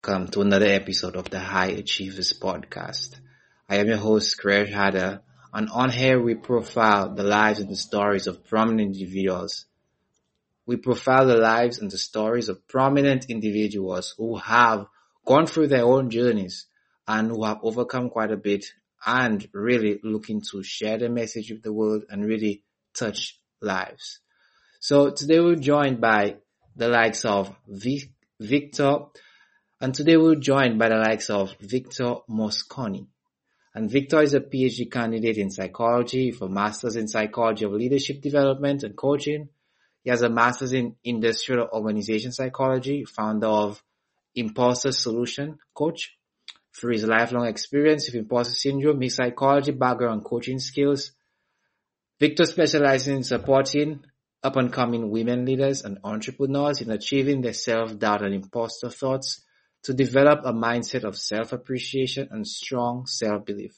welcome to another episode of the High Achievers Podcast. I am your host, Krish Hada, and on here we profile the lives and the stories of prominent individuals. We profile the lives and the stories of prominent individuals who have gone through their own journeys and who have overcome quite a bit and really looking to share the message with the world and really touch lives. So today we're joined by the likes of Victor, and today we're joined by the likes of Victor Mosconi. And Victor is a PhD candidate in psychology with a master's in psychology of leadership development and coaching. He has a master's in industrial organization psychology, founder of Imposter Solution Coach. Through his lifelong experience with imposter syndrome, his psychology background and coaching skills, Victor specializes in supporting up-and-coming women leaders and entrepreneurs in achieving their self-doubt and imposter thoughts to develop a mindset of self-appreciation and strong self-belief.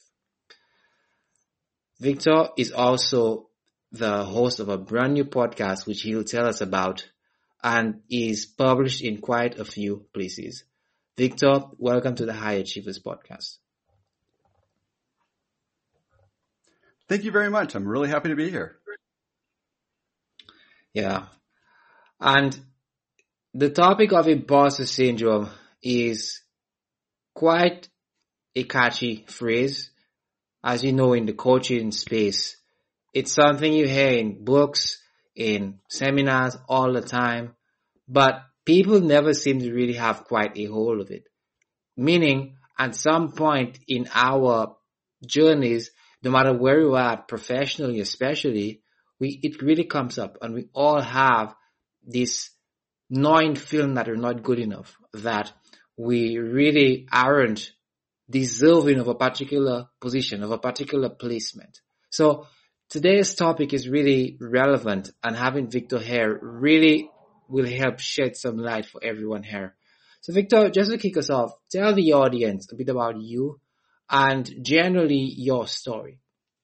Victor is also the host of a brand new podcast which he'll tell us about and is published in quite a few places. Victor, welcome to the High Achievers Podcast. Thank you very much. I'm really happy to be here. Yeah. And the topic of imposter syndrome is quite a catchy phrase. As you know, in the coaching space, it's something you hear in books, in seminars all the time, but people never seem to really have quite a hold of it. Meaning, at some point in our journeys, no matter where we are, professionally especially, it really comes up, and we all have this gnawing feeling that we're not good enough, that we really aren't deserving of a particular position, of a particular placement. So today's topic is really relevant, and having Victor here really will help shed some light for everyone here. So Victor, just to kick us off, tell the audience a bit about you and generally your story.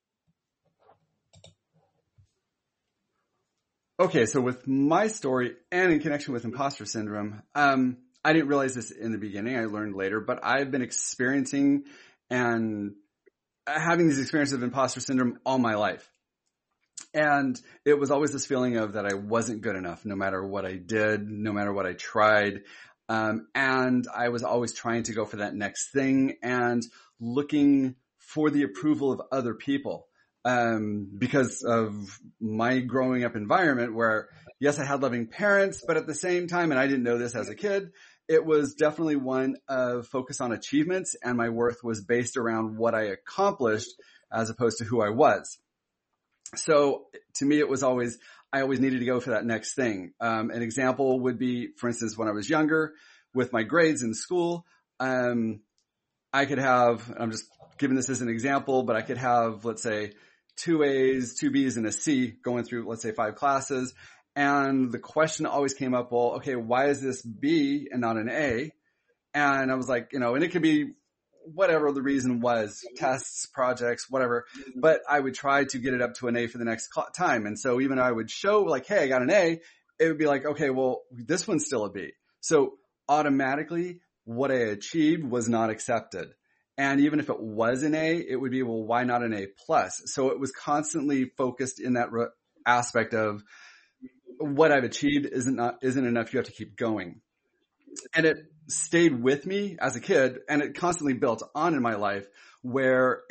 Okay, so with my story and in connection with imposter syndrome, I didn't realize this in the beginning. I learned later, but I've been experiencing and having these experiences of imposter syndrome all my life. And it was always this feeling of that I wasn't good enough, no matter what I did, no matter what I tried. And I was always trying to go for that next thing and looking for the approval of other people. Because of my growing up environment where, yes, I had loving parents, but at the same time, and I didn't know this as a kid, it was definitely one of focus on achievements, and my worth was based around what I accomplished as opposed to who I was. So to me, it was I always needed to go for that next thing. An example would be, for instance, when I was younger with my grades in school, I could have, I'm just giving this as an example, but I could have, let's say, 2 A's, 2 B's, and a C going through, let's say, 5 classes. And the question always came up, well, okay, why is this B and not an A? And I was like, and it could be whatever the reason was, tests, projects, whatever. But I would try to get it up to an A for the next time. And so even I would show like, hey, I got an A, it would be like, okay, well, this one's still a B. So automatically what I achieved was not accepted. And even if it was an A, it would be, well, why not an A plus? So it was constantly focused in that aspect of what I've achieved isn't enough. You have to keep going. And it stayed with me as a kid, and it constantly built on in my life where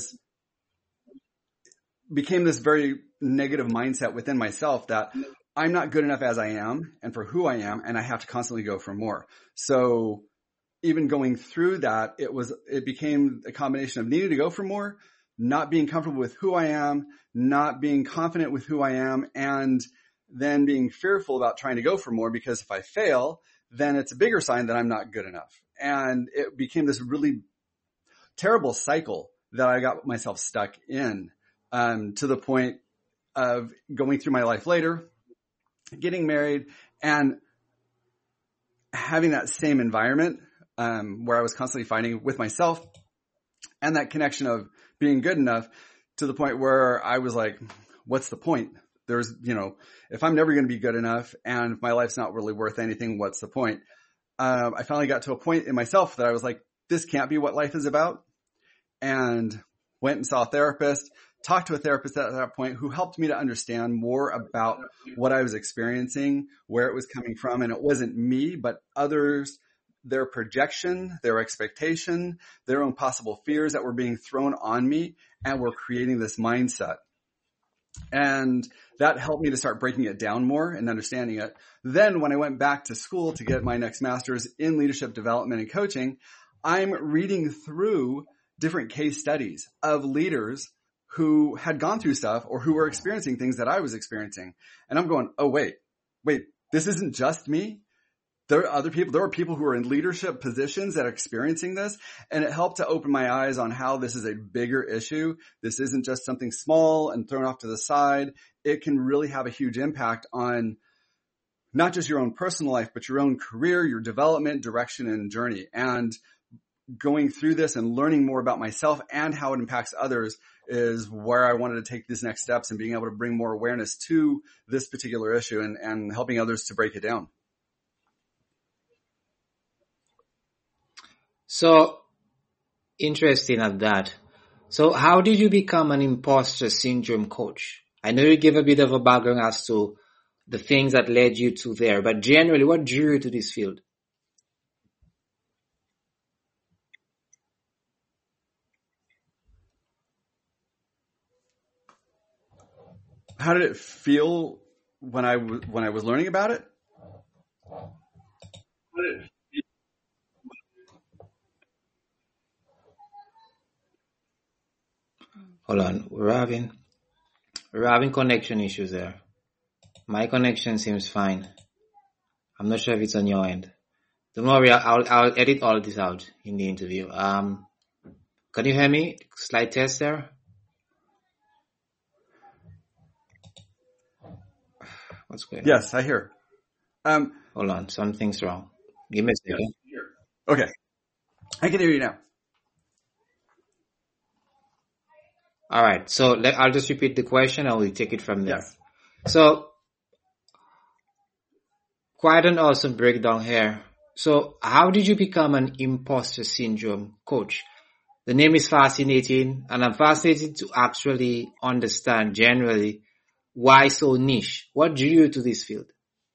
became this very negative mindset within myself that I'm not good enough as I am and for who I am, and I have to constantly go for more. So even going through that, it became a combination of needing to go for more, not being comfortable with who I am, not being confident with who I am, and then being fearful about trying to go for more, because if I fail, then it's a bigger sign that I'm not good enough. And it became this really terrible cycle that I got myself stuck in, to the point of going through my life later, getting married, and having that same environment where I was constantly fighting with myself, and that connection of being good enough, to the point where I was like, what's the point? If I'm never going to be good enough and if my life's not really worth anything, what's the point? I finally got to a point in myself that I was like, this can't be what life is about. And went and saw a therapist, talked to a therapist at that point who helped me to understand more about what I was experiencing, where it was coming from. And it wasn't me, but others, their projection, their expectation, their own possible fears that were being thrown on me and were creating this mindset. And that helped me to start breaking it down more and understanding it. Then when I went back to school to get my next master's in leadership development and coaching, I'm reading through different case studies of leaders who had gone through stuff or who were experiencing things that I was experiencing. And I'm going, oh, wait, this isn't just me. There are other people. There are people who are in leadership positions that are experiencing this. And it helped to open my eyes on how this is a bigger issue. This isn't just something small and thrown off to the side. It can really have a huge impact on not just your own personal life, but your own career, your development, direction, and journey. And going through this and learning more about myself and how it impacts others is where I wanted to take these next steps and being able to bring more awareness to this particular issue and helping others to break it down. So interesting at that. So how did you become an imposter syndrome coach? I know you gave a bit of a background as to the things that led you to there, but generally, what drew you to this field? How did it feel when I was learning about it? Hold on, we're having connection issues there. My connection seems fine. I'm not sure if it's on your end. Don't worry, I'll edit all this out in the interview. Can you hear me? Slight test there. What's going on? Yes, I hear. Hold on, something's wrong. Give me a second. Okay. I can hear you now. All right, so I'll just repeat the question and we'll take it from there. Yes. So, quite an awesome breakdown here. So, how did you become an imposter syndrome coach? The name is fascinating, and I'm fascinated to actually understand generally why so niche. What drew you to this field?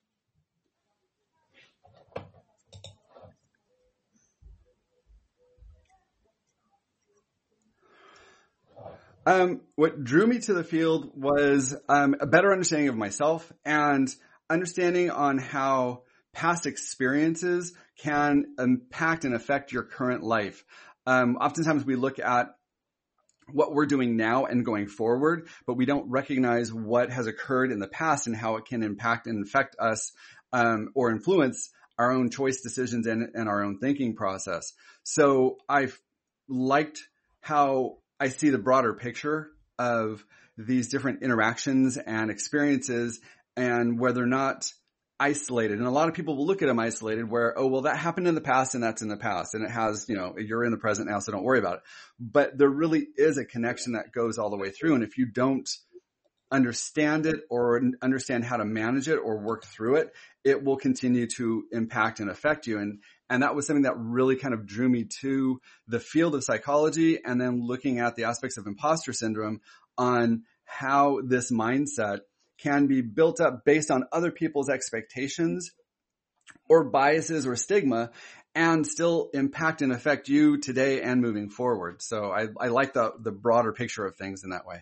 What drew me to the field was a better understanding of myself and understanding on how past experiences can impact and affect your current life. Oftentimes we look at what we're doing now and going forward, but we don't recognize what has occurred in the past and how it can impact and affect us or influence our own choice decisions and our own thinking process. So I've liked how I see the broader picture of these different interactions and experiences and where they're not isolated. And a lot of people will look at them isolated where, oh, well, that happened in the past and that's in the past. And it has, you're in the present now, so don't worry about it. But there really is a connection that goes all the way through. And if you don't understand it or understand how to manage it or work through it, it will continue to impact and affect you. And that was something that really kind of drew me to the field of psychology and then looking at the aspects of imposter syndrome on how this mindset can be built up based on other people's expectations or biases or stigma and still impact and affect you today and moving forward. So I like the broader picture of things in that way.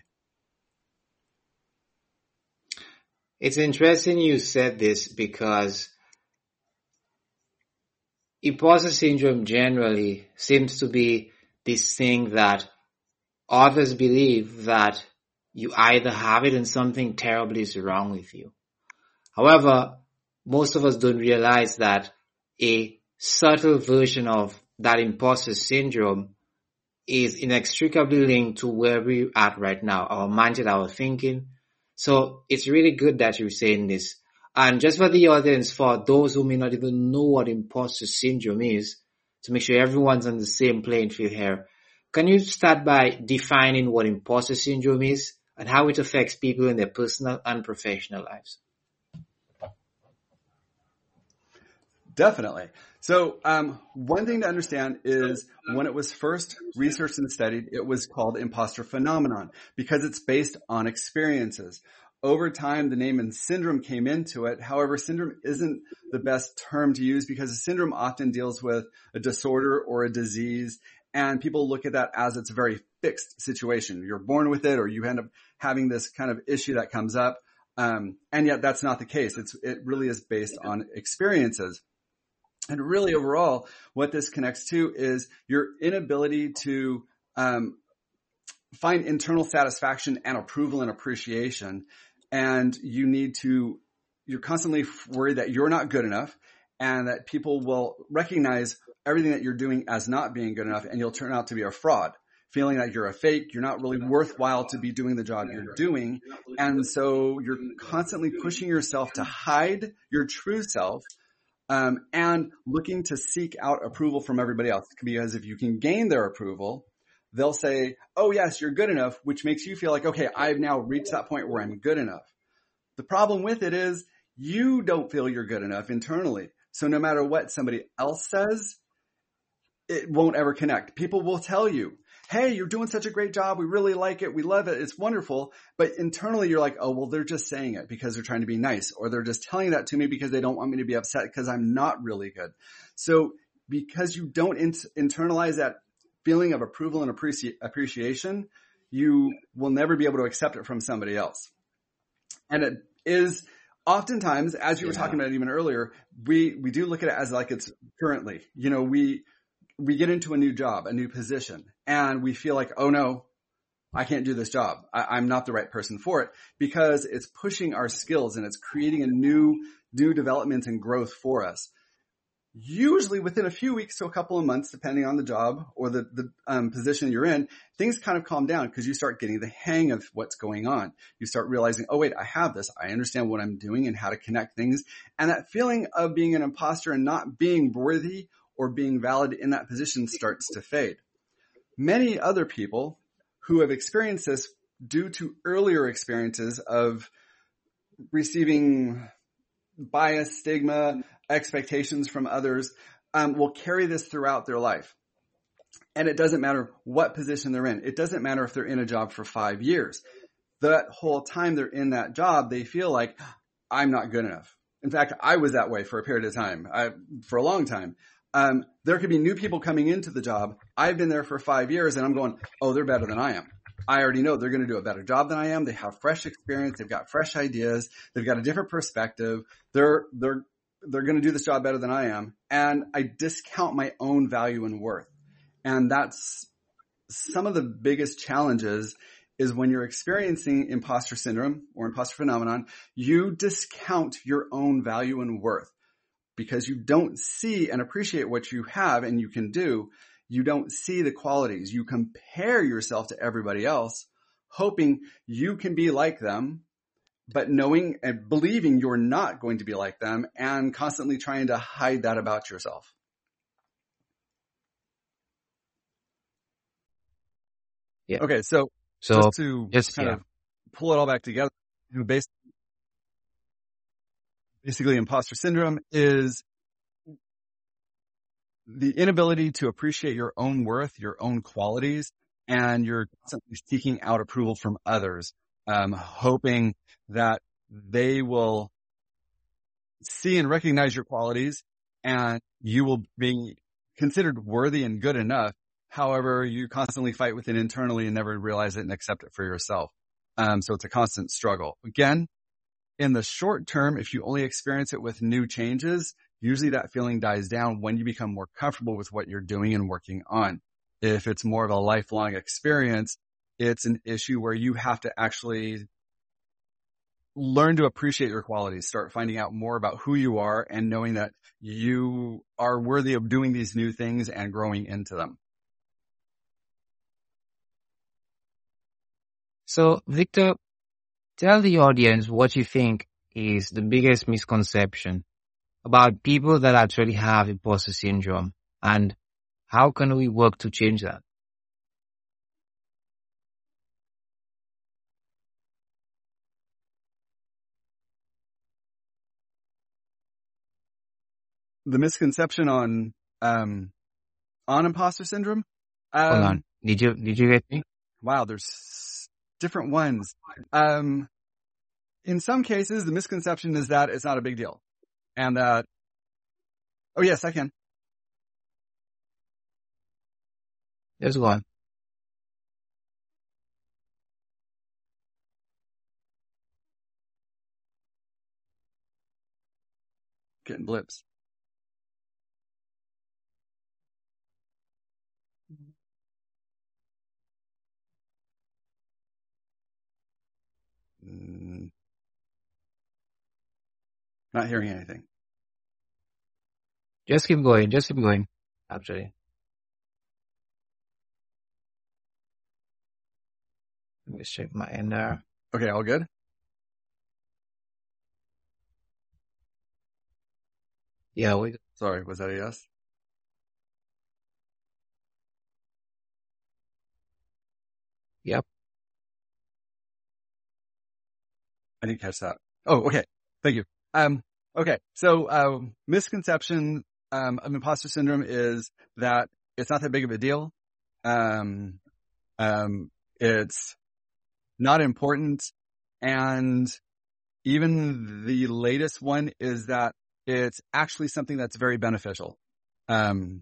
It's interesting you said this because imposter syndrome generally seems to be this thing that others believe that you either have it and something terribly is wrong with you. However, most of us don't realize that a subtle version of that imposter syndrome is inextricably linked to where we're at right now, our mindset, our thinking. So it's really good that you're saying this. And just for the audience, for those who may not even know what imposter syndrome is, to make sure everyone's on the same playing field here, can you start by defining what imposter syndrome is and how it affects people in their personal and professional lives? Definitely. So one thing to understand is when it was first researched and studied, it was called imposter phenomenon because it's based on experiences. Over time, the name and syndrome came into it. However, syndrome isn't the best term to use because a syndrome often deals with a disorder or a disease, and people look at that as it's a very fixed situation. You're born with it or you end up having this kind of issue that comes up. And yet that's not the case. It really is based on experiences. And really overall, what this connects to is your inability to find internal satisfaction and approval and appreciation. And you're constantly worried that you're not good enough and that people will recognize everything that you're doing as not being good enough, and you'll turn out to be a fraud, feeling that you're a fake, you're not really worthwhile to be doing the job you're doing. And so you're constantly pushing yourself to hide your true self, and looking to seek out approval from everybody else. Because if you can gain their approval, they'll say, oh yes, you're good enough, which makes you feel like, okay, I've now reached that point where I'm good enough. The problem with it is you don't feel you're good enough internally. So no matter what somebody else says, it won't ever connect. People will tell you, hey, you're doing such a great job. We really like it. We love it. It's wonderful. But internally you're like, oh, well, they're just saying it because they're trying to be nice, or they're just telling that to me because they don't want me to be upset because I'm not really good. So because you don't internalize that feeling of approval and appreciation, you will never be able to accept it from somebody else. And it is oftentimes, as you were talking about even earlier, we do look at it as like it's currently, we get into a new job, a new position, and we feel like, oh no, I can't do this job. I'm not the right person for it, because it's pushing our skills and it's creating a new development and growth for us. Usually within a few weeks to a couple of months, depending on the job or the position you're in, things kind of calm down because you start getting the hang of what's going on. You start realizing, oh wait, I have this. I understand what I'm doing and how to connect things. And that feeling of being an imposter and not being worthy or being valid in that position starts to fade. Many other people who have experienced this due to earlier experiences of receiving bias, stigma, expectations from others, will carry this throughout their life. And it doesn't matter what position they're in. It doesn't matter if they're in a job for 5 years. That whole time they're in that job, they feel like, I'm not good enough. In fact, I was that way for a period of time, for a long time. There could be new people coming into the job. I've been there for 5 years and I'm going, oh, they're better than I am. I already know they're going to do a better job than I am. They have fresh experience. They've got fresh ideas. They've got a different perspective. They're going to do this job better than I am. And I discount my own value and worth. And that's some of the biggest challenges, is when you're experiencing imposter syndrome or imposter phenomenon, you discount your own value and worth because you don't see and appreciate what you have and you can do. You don't see the qualities. You compare yourself to everybody else, hoping you can be like them, but knowing and believing you're not going to be like them and constantly trying to hide that about yourself. Yeah. Okay, so just to kind of pull it all back together, basically imposter syndrome is the inability to appreciate your own worth, your own qualities, and you're constantly seeking out approval from others, hoping that they will see and recognize your qualities and you will be considered worthy and good enough. However, you constantly fight with it internally and never realize it and accept it for yourself. So it's a constant struggle. Again, in the short term, if you only experience it with new changes, usually that feeling dies down when you become more comfortable with what you're doing and working on. If it's more of a lifelong experience, it's an issue where you have to actually learn to appreciate your qualities, start finding out more about who you are and knowing that you are worthy of doing these new things and growing into them. So, Victor, tell the audience what you think is the biggest misconception about people that actually have imposter syndrome, and how can we work to change that? the misconception on imposter syndrome. Hold on. Did you get me? Wow, there's different ones. In some cases, the misconception is that it's not a big deal. And that, oh yes, I can. Just go on. Getting blips. Not hearing anything. Just keep going. Just keep going. Actually. Let me check my end there. Okay, all good? Yeah, Sorry, was that a yes? Yep. I didn't catch that. Oh, okay. Thank you. Okay. So, misconception, of imposter syndrome is that it's not that big of a deal. It's not important. And even the latest one is that it's actually something that's very beneficial. The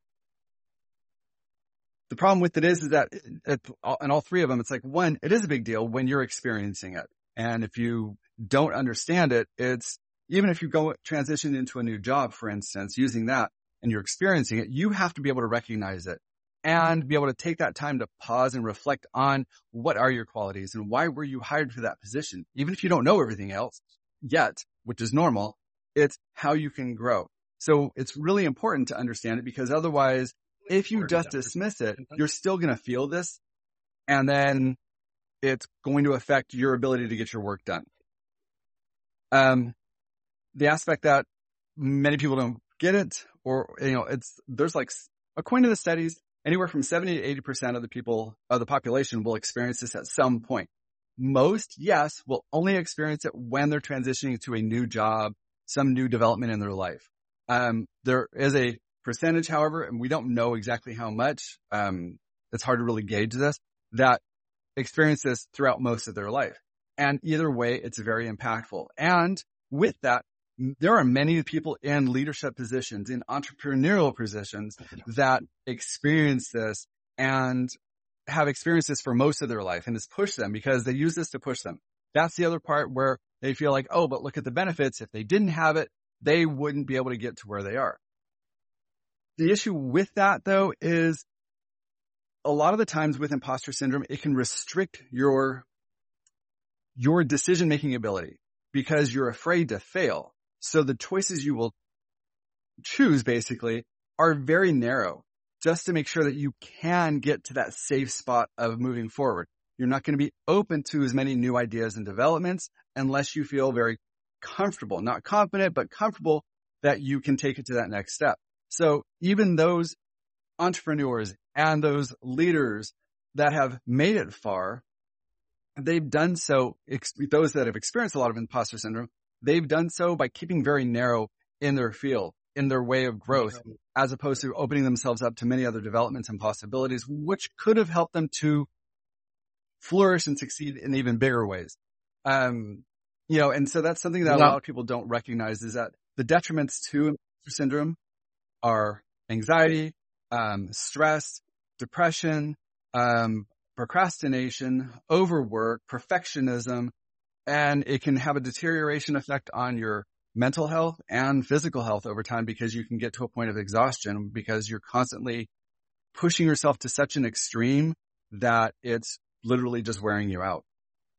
problem with it is that in all three of them, it's like, one, it is a big deal when you're experiencing it. And if you don't understand it, it's, even if you go transition into a new job, for instance, using that and you're experiencing it, you have to be able to recognize it and be able to take that time to pause and reflect on what are your qualities and why were you hired for that position? Even if you don't know everything else yet, which is normal, it's how you can grow. So it's really important to understand it, because otherwise, if you just dismiss it, you're still going to feel this, and then it's going to affect your ability to get your work done. The aspect that many people don't get it, or, there's like, according to the studies, anywhere from 70 to 80% of the people of the population will experience this at some point. Most, yes, will only experience it when they're transitioning to a new job, some new development in their life. There is a percentage, however, and we don't know exactly how much, it's hard to really gauge this, that experience this throughout most of their life. And either way, it's very impactful. And with that, there are many people in leadership positions, in entrepreneurial positions, that experience this and have experienced this for most of their life, and it's pushed them because they use this to push them. That's the other part where they feel like, oh, but look at the benefits. If they didn't have it, they wouldn't be able to get to where they are. The issue with that, though, is a lot of the times with imposter syndrome, it can restrict your decision-making ability because you're afraid to fail. So the choices you will choose, basically, are very narrow, just to make sure that you can get to that safe spot of moving forward. You're not going to be open to as many new ideas and developments unless you feel very comfortable, not confident, but comfortable that you can take it to that next step. So even those entrepreneurs and those leaders that have made it far, they've done so, those that have experienced a lot of imposter syndrome, they've done so by keeping very narrow in their field, in their way of growth, as opposed to opening themselves up to many other developments and possibilities, which could have helped them to flourish and succeed in even bigger ways. And so that's something that a lot of people don't recognize, is that the detriments to imposter syndrome are anxiety, stress, depression, procrastination, overwork, perfectionism, and it can have a deterioration effect on your mental health and physical health over time, because you can get to a point of exhaustion because you're constantly pushing yourself to such an extreme that it's literally just wearing you out.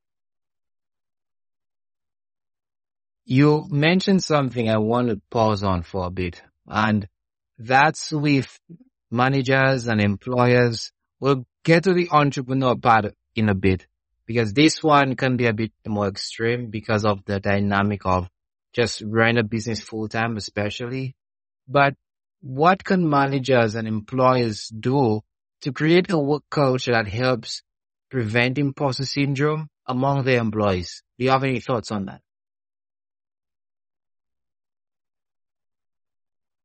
You mentioned something I want to pause on for a bit, and that's with managers and employers. We'll get to the entrepreneur part in a bit, because this one can be a bit more extreme because of the dynamic of just running a business full time, especially. But what can managers and employers do to create a work culture that helps prevent imposter syndrome among their employees? Do you have any thoughts on that?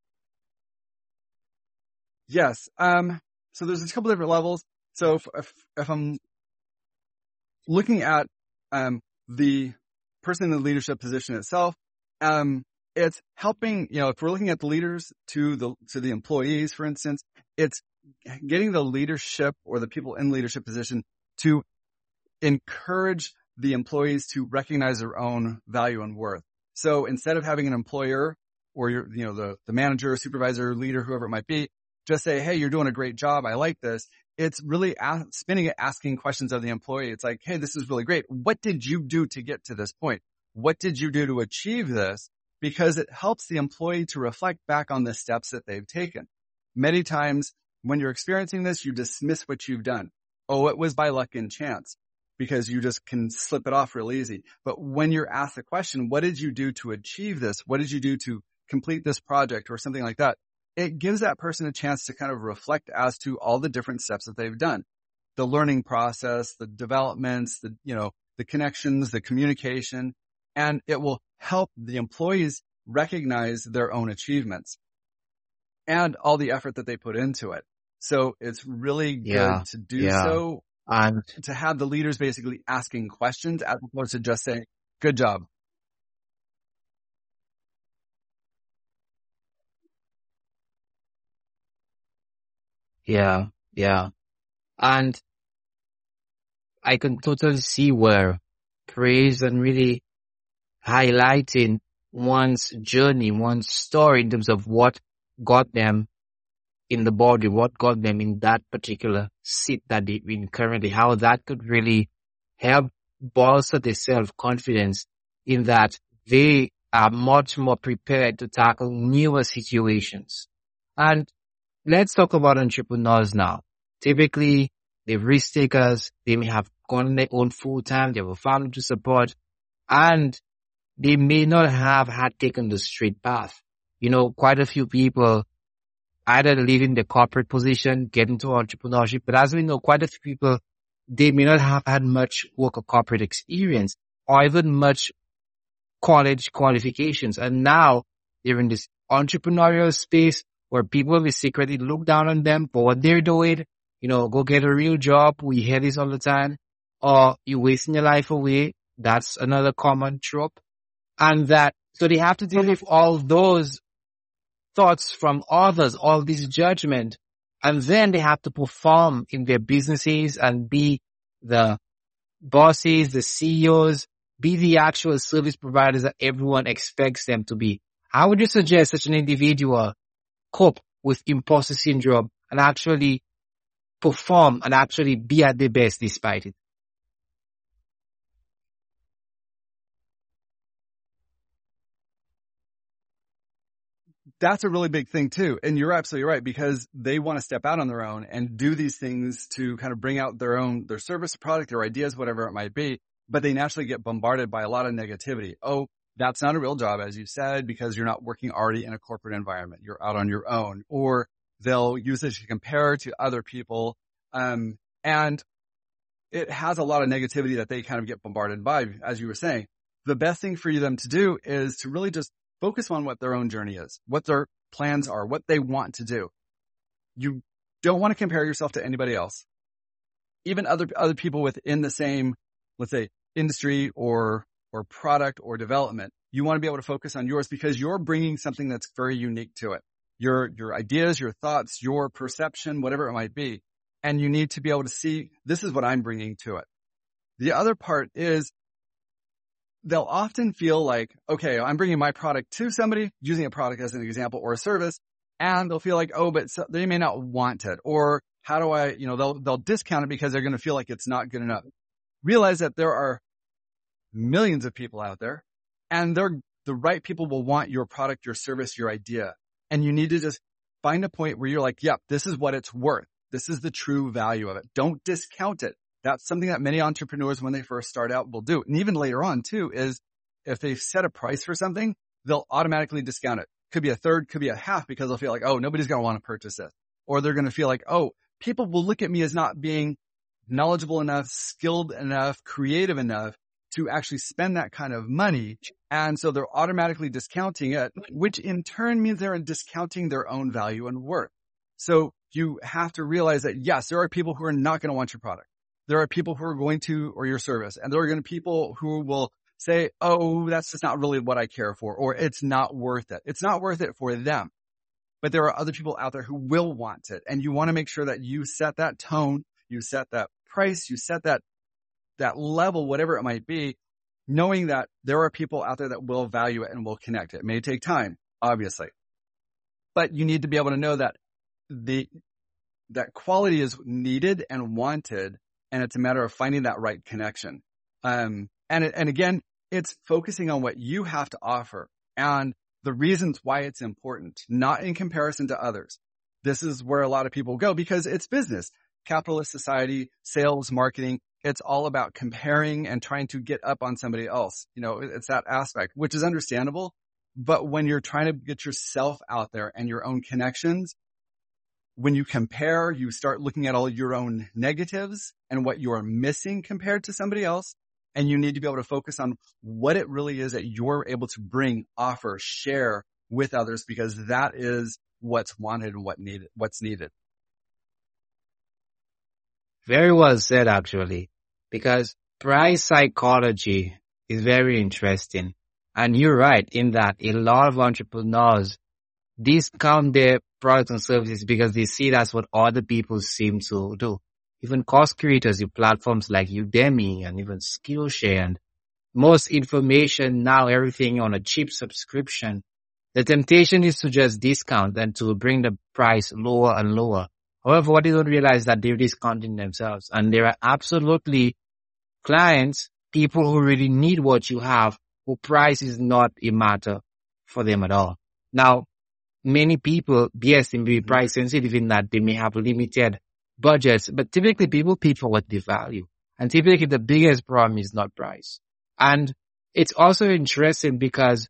Yes. So there's a couple different levels. So if I'm looking at the person in the leadership position itself, it's helping, if we're looking at the leaders to the employees, for instance, it's getting the leadership or the people in leadership position to encourage the employees to recognize their own value and worth. So instead of having an employer or the manager, supervisor, leader, whoever it might be, just say, hey, you're doing a great job. I like this. It's really spinning it, asking questions of the employee. It's like, hey, this is really great. What did you do to get to this point? What did you do to achieve this? Because it helps the employee to reflect back on the steps that they've taken. Many times when you're experiencing this, you dismiss what you've done. Oh, it was by luck and chance, because you just can slip it off real easy. But when you're asked the question, what did you do to achieve this? What did you do to complete this project or something like that? It gives that person a chance to kind of reflect as to all the different steps that they've done. The learning process, the developments, the connections, the communication, and it will help the employees recognize their own achievements and all the effort that they put into it. So it's really good to do so, and to have the leaders basically asking questions as opposed to just saying, good job. yeah, and I can totally see where praise and really highlighting one's journey, one's story in terms of what got them in the body, what got them in that particular seat that they're in currently, how that could really help bolster their self-confidence in that they are much more prepared to tackle newer situations. And let's talk about entrepreneurs now. Typically, they're risk takers. They may have gone on their own full time. They have a family to support, and they may not have had taken the straight path. Quite a few people either leaving the corporate position, get into entrepreneurship. But as we know, quite a few people, they may not have had much work or corporate experience or even much college qualifications. And now they're in this entrepreneurial space where people will secretly look down on them for what they're doing. Go get a real job. We hear this all the time. Or you're wasting your life away. That's another common trope. And so they have to deal with all those thoughts from others, all this judgment, and then they have to perform in their businesses and be the bosses, the CEOs, be the actual service providers that everyone expects them to be. How would you suggest such an individual cope with imposter syndrome and actually perform and actually be at their best despite it? That's a really big thing too. And you're absolutely right, because they want to step out on their own and do these things to kind of bring out their service, product, their ideas, whatever it might be. But they naturally get bombarded by a lot of negativity. Oh, that's not a real job, as you said, because you're not working already in a corporate environment. You're out on your own. Or they'll use it to compare to other people. And it has a lot of negativity that they kind of get bombarded by, as you were saying. The best thing for them to do is to really just focus on what their own journey is, what their plans are, what they want to do. You don't want to compare yourself to anybody else, even other people within the same, let's say, industry or product or development. You want to be able to focus on yours because you're bringing something that's very unique to it. Your ideas, your thoughts, your perception, whatever it might be. And you need to be able to see, this is what I'm bringing to it. The other part is, they'll often feel like, okay, I'm bringing my product to somebody, using a product as an example or a service, and they'll feel like, oh, but they may not want it. Or how do I, they'll discount it because they're going to feel like it's not good enough. Realize that there are millions of people out there, and the right people will want your product, your service, your idea. And you need to just find a point where you're like, yep, this is what it's worth. This is the true value of it. Don't discount it. That's something that many entrepreneurs, when they first start out, will do. And even later on too, is if they've set a price for something, they'll automatically discount it. Could be a third, could be a half, because they'll feel like, oh, nobody's going to want to purchase this. Or they're going to feel like, oh, people will look at me as not being knowledgeable enough, skilled enough, creative enough to actually spend that kind of money. And so they're automatically discounting it, which in turn means they're discounting their own value and worth. So you have to realize that, yes, there are people who are not going to want your product. There are people who are going to, or your service, and there are going to be people who will say, oh, that's just not really what I care for, or it's not worth it. It's not worth it for them. But there are other people out there who will want it. And you want to make sure that you set that tone, you set that price, you set that level, whatever it might be, knowing that there are people out there that will value it and will connect it. It may take time, obviously, but you need to be able to know that that quality is needed and wanted, and it's a matter of finding that right connection. And again, it's focusing on what you have to offer and the reasons why it's important, not in comparison to others. This is where a lot of people go because it's business, capitalist society, sales, marketing. It's all about comparing and trying to get up on somebody else. It's that aspect, which is understandable. But when you're trying to get yourself out there and your own connections, when you compare, you start looking at all your own negatives and what you're missing compared to somebody else. And you need to be able to focus on what it really is that you're able to bring, offer, share with others, because that is what's wanted and what's needed. Very well said, actually, because price psychology is very interesting. And you're right in that a lot of entrepreneurs discount their products and services because they see that's what other people seem to do. Even course creators, your platforms like Udemy and even Skillshare, and most information now, everything on a cheap subscription. The temptation is to just discount and to bring the price lower and lower. However, what they don't realize is that they're discounting themselves. And there are absolutely clients, people who really need what you have, who price is not a matter for them at all. Now, many people, yes, they may be price sensitive in that they may have limited budgets, but typically people pay for what they value. And typically the biggest problem is not price. And it's also interesting because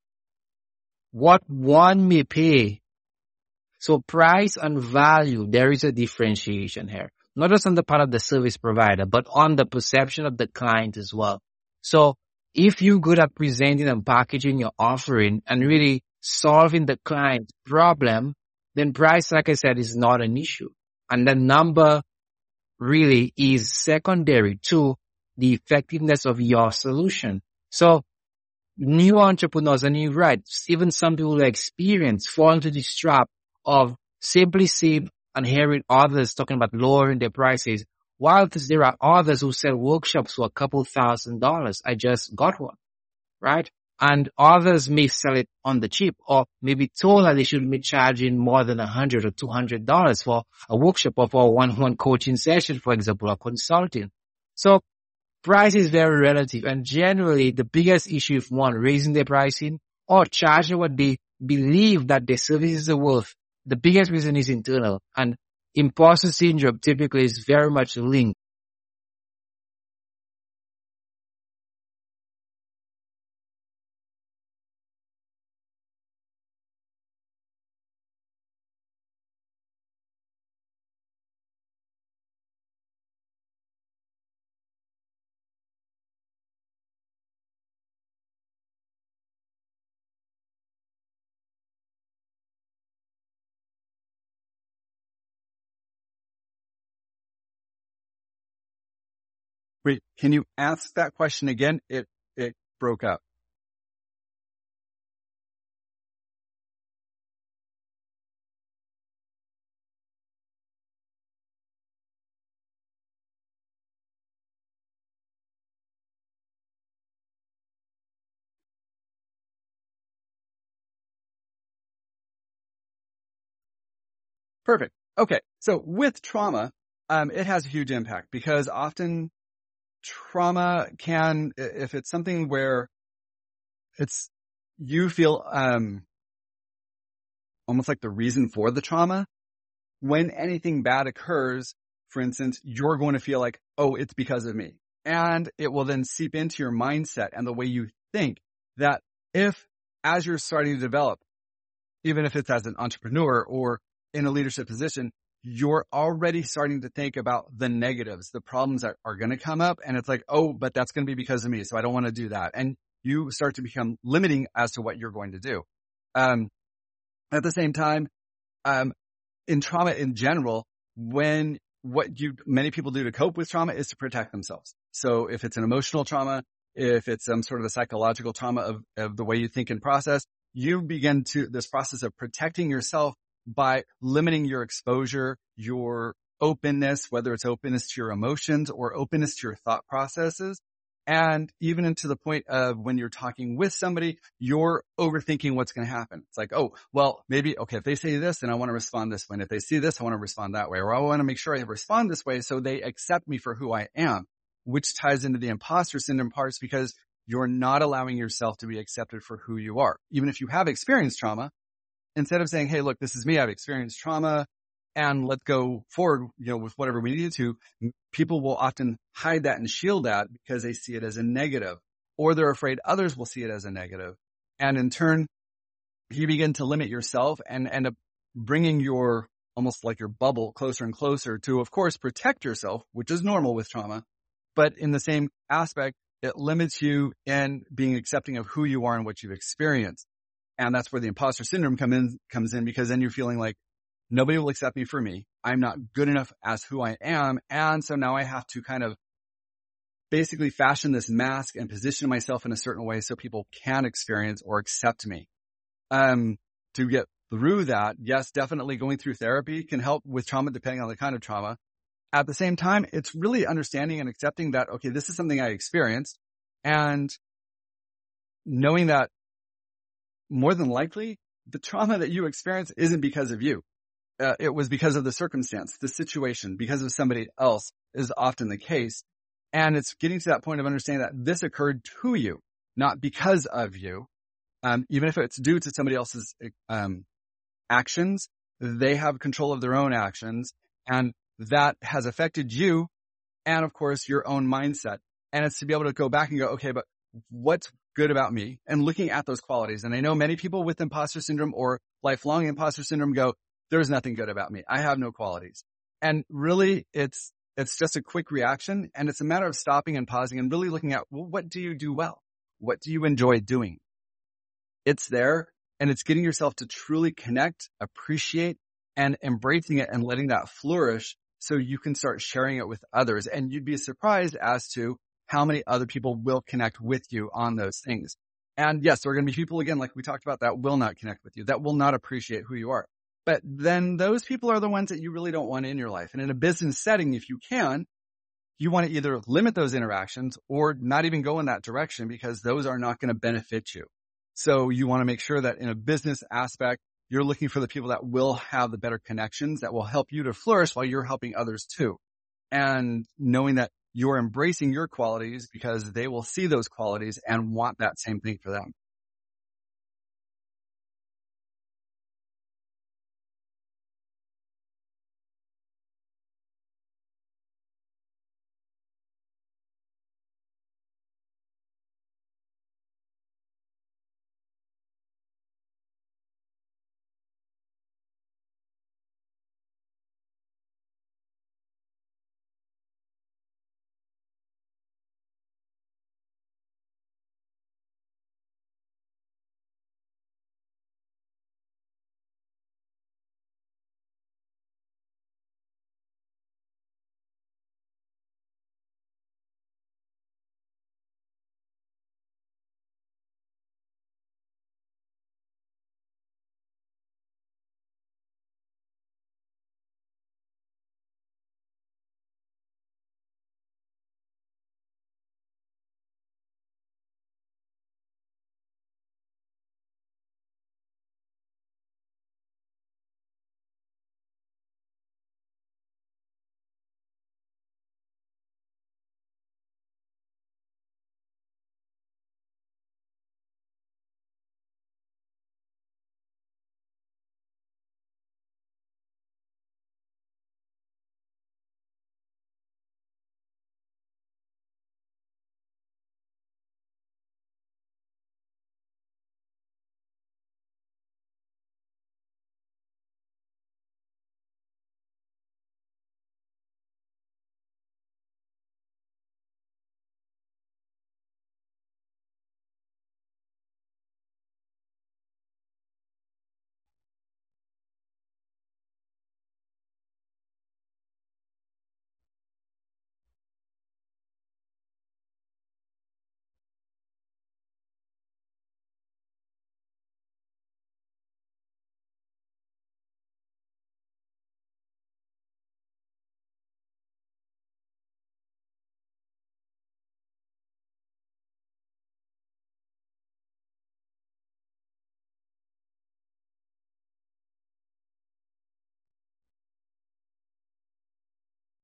what one may pay, so price and value, there is a differentiation here. Not just on the part of the service provider, but on the perception of the client as well. So if you're good at presenting and packaging your offering and really solving the client's problem, then price, like I said, is not an issue. And the number really is secondary to the effectiveness of your solution. So new entrepreneurs, and you're right, even some people who experience fall into this trap of simply seeing and hearing others talking about lowering their prices, while there are others who sell workshops for a couple $1,000s. I just got one, right? And others may sell it on the cheap, or maybe told that they should be charging more than $100 or $200 for a workshop or for a one-on-one coaching session, for example, or consulting. So price is very relative, and generally the biggest issue if one raising their pricing or charging what they believe that their services are worth, the biggest reason is internal, and imposter syndrome typically is very much linked. Wait, can you ask that question again? It broke up. Perfect. Okay. So with trauma, it has a huge impact because often trauma can, if it's something where you feel, almost like the reason for the trauma, when anything bad occurs, for instance, you're going to feel like, oh, it's because of me. And it will then seep into your mindset and the way you think that if, as you're starting to develop, even if it's as an entrepreneur or in a leadership position, you're already starting to think about the negatives, the problems that are going to come up. And it's like, oh, but that's going to be because of me. So I don't want to do that. And you start to become limiting as to what you're going to do. At the same time, in trauma in general, many people do to cope with trauma is to protect themselves. So if it's an emotional trauma, if it's some sort of a psychological trauma of the way you think and process, you begin this process of protecting yourself by limiting your exposure, your openness, whether it's openness to your emotions or openness to your thought processes. And even into the point of when you're talking with somebody, you're overthinking what's going to happen. It's like, oh, well, maybe, okay, if they say this, then I want to respond this way. And if they see this, I want to respond that way. Or I want to make sure I respond this way so they accept me for who I am, which ties into the imposter syndrome parts because you're not allowing yourself to be accepted for who you are. Even if you have experienced trauma, instead of saying, hey, look, this is me, I've experienced trauma, and let's go forward, with whatever we need to, people will often hide that and shield that because they see it as a negative, or they're afraid others will see it as a negative. And in turn, you begin to limit yourself and end up bringing almost like your bubble closer and closer to, of course, protect yourself, which is normal with trauma. But in the same aspect, it limits you in being accepting of who you are and what you've experienced. And that's where the imposter syndrome comes in, because then you're feeling like nobody will accept me for me. I'm not good enough as who I am. And so now I have to kind of basically fashion this mask and position myself in a certain way so people can experience or accept me. To get through that, yes, definitely going through therapy can help with trauma depending on the kind of trauma. At the same time, it's really understanding and accepting that, okay, this is something I experienced, and knowing that more than likely the trauma that you experienced isn't because of you. It was because of the circumstance, the situation, because of somebody else is often the case. And it's getting to that point of understanding that this occurred to you, not because of you. Even if it's due to somebody else's actions, they have control of their own actions, and that has affected you and, of course, your own mindset. And it's to be able to go back and go, okay, but what's good about me? And looking at those qualities. And I know many people with imposter syndrome or lifelong imposter syndrome go, there's nothing good about me. I have no qualities. And really, it's just a quick reaction. And it's a matter of stopping and pausing and really looking at, well, what do you do well? What do you enjoy doing? It's there, and it's getting yourself to truly connect, appreciate, and embracing it and letting that flourish so you can start sharing it with others. And you'd be surprised as to how many other people will connect with you on those things. And yes, there are going to be people, again, like we talked about, that will not connect with you, that will not appreciate who you are. But then those people are the ones that you really don't want in your life. And in a business setting, if you can, you want to either limit those interactions or not even go in that direction, because those are not going to benefit you. So you want to make sure that in a business aspect, you're looking for the people that will have the better connections that will help you to flourish while you're helping others too. And knowing that you're embracing your qualities because they will see those qualities and want that same thing for them.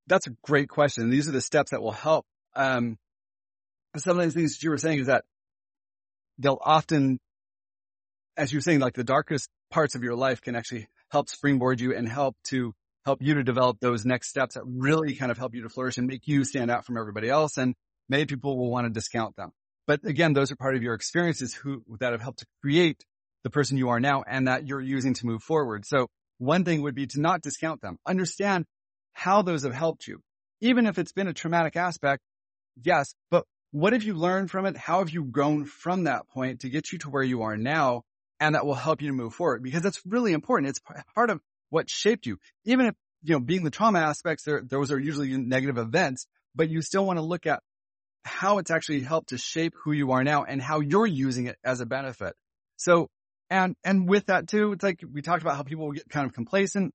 that's a great question. These are the steps that will help. Some of the things that you were saying is that they'll often, as you were saying, like the darkest parts of your life can actually help springboard you and help you to develop those next steps that really kind of help you to flourish and make you stand out from everybody else. And many people will want to discount them. But again, those are part of your experiences that have helped to create the person you are now and that you're using to move forward. So one thing would be to not discount them. Understand how those have helped you. Even if it's been a traumatic aspect, yes, but what have you learned from it? How have you grown from that point to get you to where you are now? And that will help you to move forward, because that's really important. It's part of what shaped you. Even if, being the trauma aspects, those are usually negative events, but you still want to look at how it's actually helped to shape who you are now and how you're using it as a benefit. So, and with that too, it's like we talked about how people will get kind of complacent.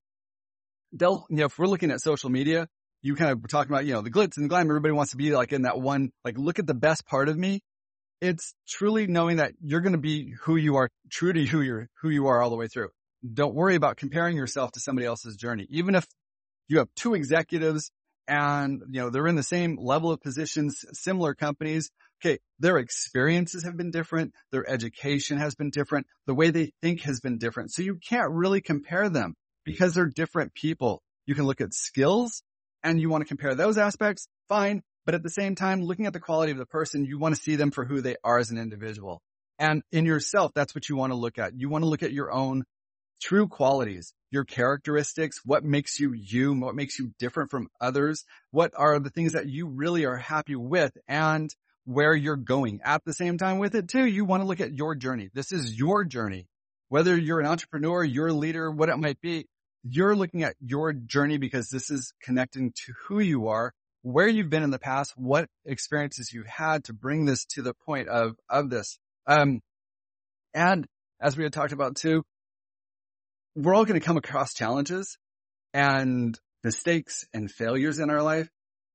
If we're looking at social media, you kind of were talking about, the glitz and the glam. Everybody wants to be like in that one, like, look at the best part of me. It's truly knowing that you're going to be who you are, true to who you are all the way through. Don't worry about comparing yourself to somebody else's journey. Even if you have two executives and, they're in the same level of positions, similar companies. Okay. Their experiences have been different. Their education has been different. The way they think has been different. So you can't really compare them because they're different people. You can look at skills and you want to compare those aspects. Fine. But at the same time, looking at the quality of the person, you want to see them for who they are as an individual. And in yourself, that's what you want to look at. You want to look at your own true qualities, your characteristics, what makes you you, what makes you different from others, what are the things that you really are happy with, and where you're going. At the same time with it too, you want to look at your journey. This is your journey. Whether you're an entrepreneur, you're a leader, what it might be, you're looking at your journey because this is connecting to who you are, where you've been in the past, what experiences you've had to bring this to the point of this. And as we had talked about too, we're all going to come across challenges and mistakes and failures in our life,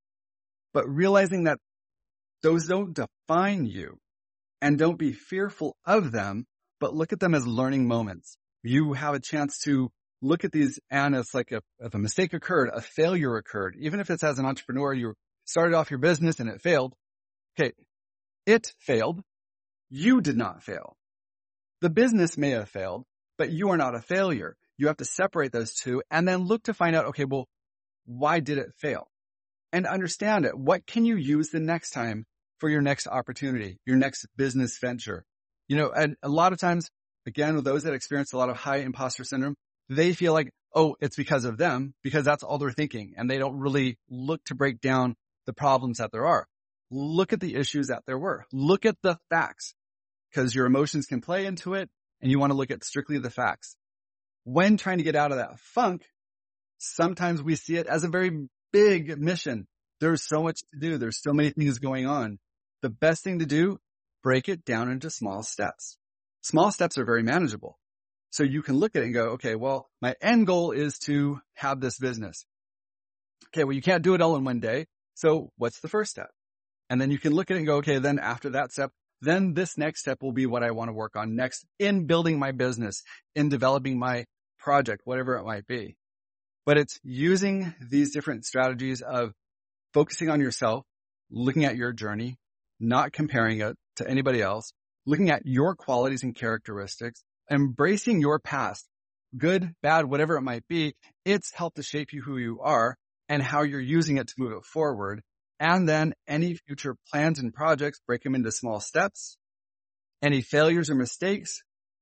but realizing that those don't define you, and don't be fearful of them, but look at them as learning moments. You have a chance to look at these, and it's like if a mistake occurred, a failure occurred, even if it's as an entrepreneur, you started off your business and it failed. Okay. It failed. You did not fail. The business may have failed, but you are not a failure. You have to separate those two and then look to find out, okay, well, why did it fail? And understand it. What can you use the next time for your next opportunity, your next business venture? And a lot of times, again, with those that experience a lot of high imposter syndrome, they feel like, oh, it's because of them, because that's all they're thinking. And they don't really look to break down the problems that there are. Look at the issues that there were. Look at the facts, because your emotions can play into it, and you want to look at strictly the facts. When trying to get out of that funk, sometimes we see it as a very big mission. There's so much to do. There's so many things going on. The best thing to do, break it down into small steps. Small steps are very manageable. So you can look at it and go, okay, well, my end goal is to have this business. Okay, well, you can't do it all in one day. So what's the first step? And then you can look at it and go, okay, then after that step, then this next step will be what I want to work on next in building my business, in developing my project, whatever it might be. But it's using these different strategies of focusing on yourself, looking at your journey, not comparing it to anybody else, looking at your qualities and characteristics, embracing your past, good, bad, whatever it might be. It's helped to shape you who you are and how you're using it to move it forward. And then any future plans and projects, break them into small steps. Any failures or mistakes,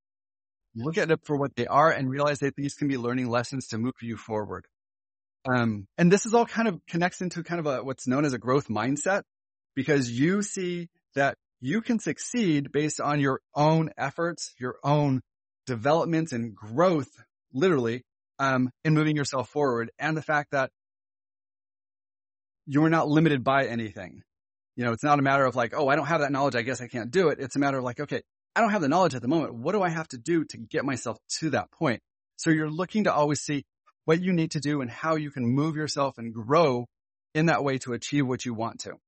look at it for what they are and realize that these can be learning lessons to move you forward. And this is all kind of connects into kind of what's known as a growth mindset, because you see that you can succeed based on your own efforts, your own development and growth, literally, in moving yourself forward. And the fact that you're not limited by anything. It's not a matter of like, oh, I don't have that knowledge, I guess I can't do it. It's a matter of like, okay, I don't have the knowledge at the moment. What do I have to do to get myself to that point? So you're looking to always see what you need to do and how you can move yourself and grow in that way to achieve what you want to.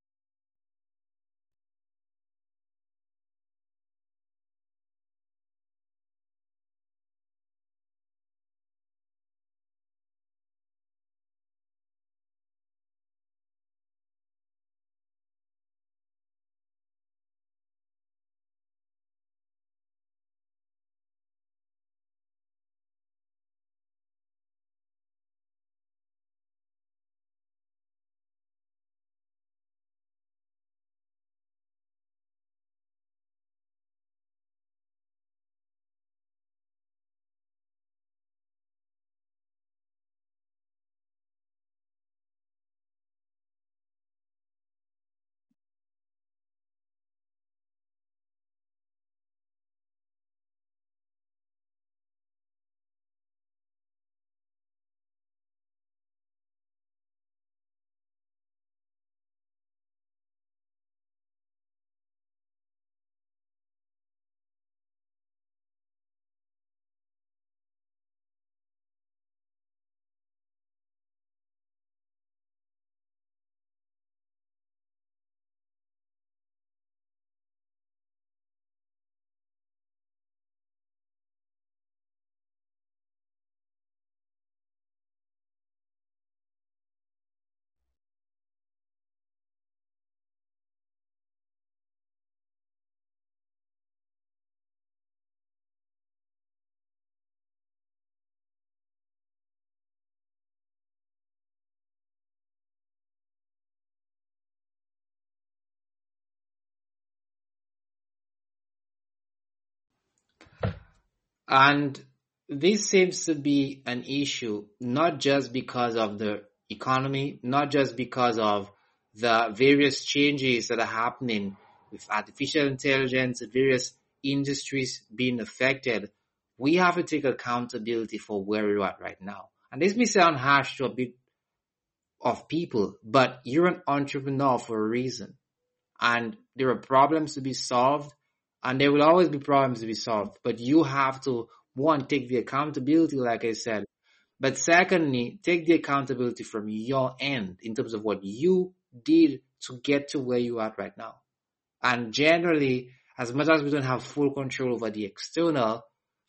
And this seems to be an issue, not just because of the economy, not just because of the various changes that are happening with artificial intelligence, various industries being affected. We have to take accountability for where we're at right now. And this may sound harsh to a bit of people, but you're an entrepreneur for a reason. And there are problems to be solved, and there will always be problems to be solved. But you have to, one, take the accountability, like I said. But secondly, take the accountability from your end in terms of what you did to get to where you are right now. And generally, as much as we don't have full control over the external,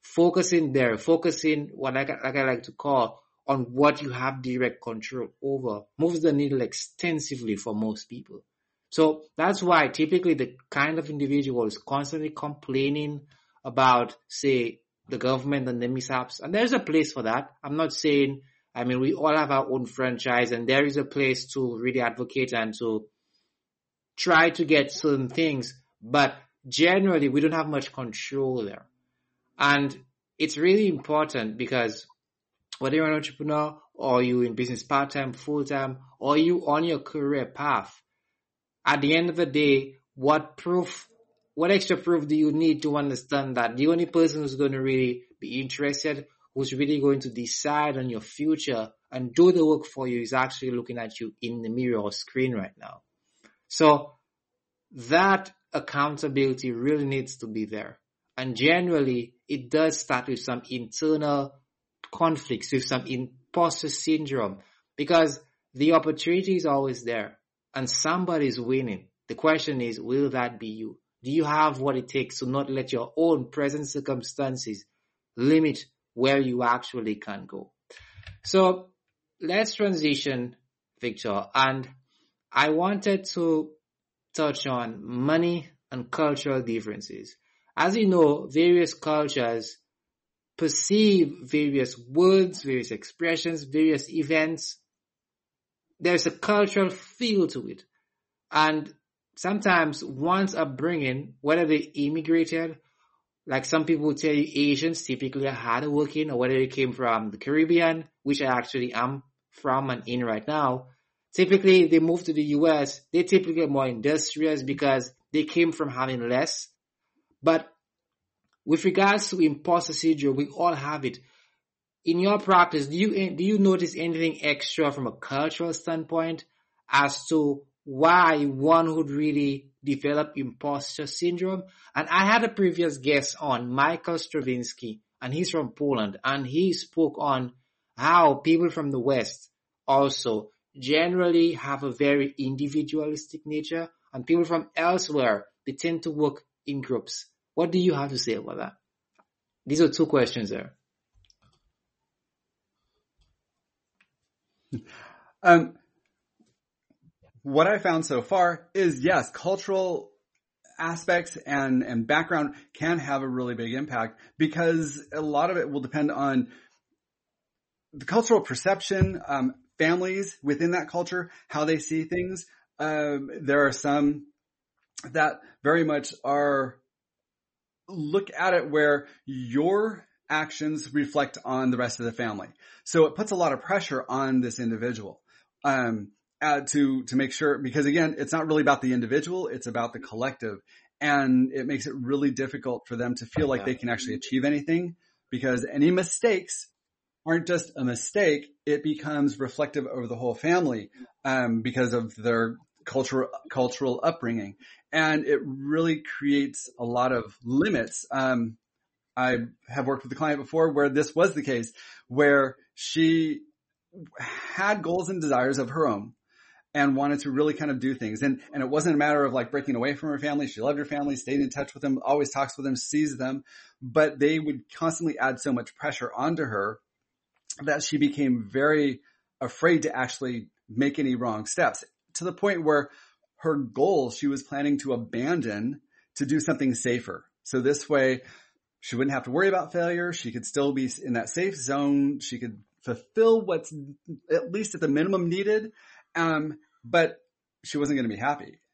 focusing what I like to call on what you have direct control over moves the needle extensively for most people. So that's why typically the kind of individual is constantly complaining about, say, the government and the mishaps. And there's a place for that. I'm not saying, I mean, we all have our own franchise, and there is a place to really advocate and to try to get certain things. But generally, we don't have much control there. And it's really important because whether you're an entrepreneur or you in business part-time, full-time, or you on your career path, at the end of the day, what extra proof do you need to understand that the only person who's going to really be interested, who's really going to decide on your future and do the work for you, is actually looking at you in the mirror or screen right now? So that accountability really needs to be there. And generally, it does start with some internal conflicts, with some imposter syndrome, because the opportunity is always there and somebody's winning. The question is, will that be you? Do you have what it takes to not let your own present circumstances limit where you actually can go? So let's transition, Victor. And I wanted to touch on money and cultural differences. As you know, various cultures perceive various words, various expressions, various events. There's a cultural feel to it. And sometimes one's upbringing, whether they immigrated, like some people will tell you Asians typically are hardworking, or whether they came from the Caribbean, which I actually am from and in right now, typically they move to the US, they typically are more industrious because they came from having less. But with regards to imposter syndrome, we all have it. In your practice, do you notice anything extra from a cultural standpoint as to why one would really develop imposter syndrome? And I had a previous guest on, Michael Stravinsky, and he's from Poland, and he spoke on how people from the West also generally have a very individualistic nature, and people from elsewhere, they tend to work in groups. What do you have to say about that? These are two questions there. What I found so far is, yes, cultural aspects and background can have a really big impact, because a lot of it will depend on the cultural perception, families within that culture, how they see things. There are some that very much look at it where your actions reflect on the rest of the family. So it puts a lot of pressure on this individual to make sure, because again, it's not really about the individual, it's about the collective. And it makes it really difficult for them to feel like they can actually achieve anything, because any mistakes aren't just a mistake. It becomes reflective over the whole family because of their cultural upbringing. And it really creates a lot of limits. I have worked with a client before where this was the case, where she had goals and desires of her own and wanted to really kind of do things. And it wasn't a matter of like breaking away from her family. She loved her family, stayed in touch with them, always talks with them, sees them, but they would constantly add so much pressure onto her that she became very afraid to actually make any wrong steps, to the point where her goal she was planning to abandon to do something safer. So this way she wouldn't have to worry about failure. She could still be in that safe zone. She could fulfill what's at least at the minimum needed. But she wasn't going to be happy.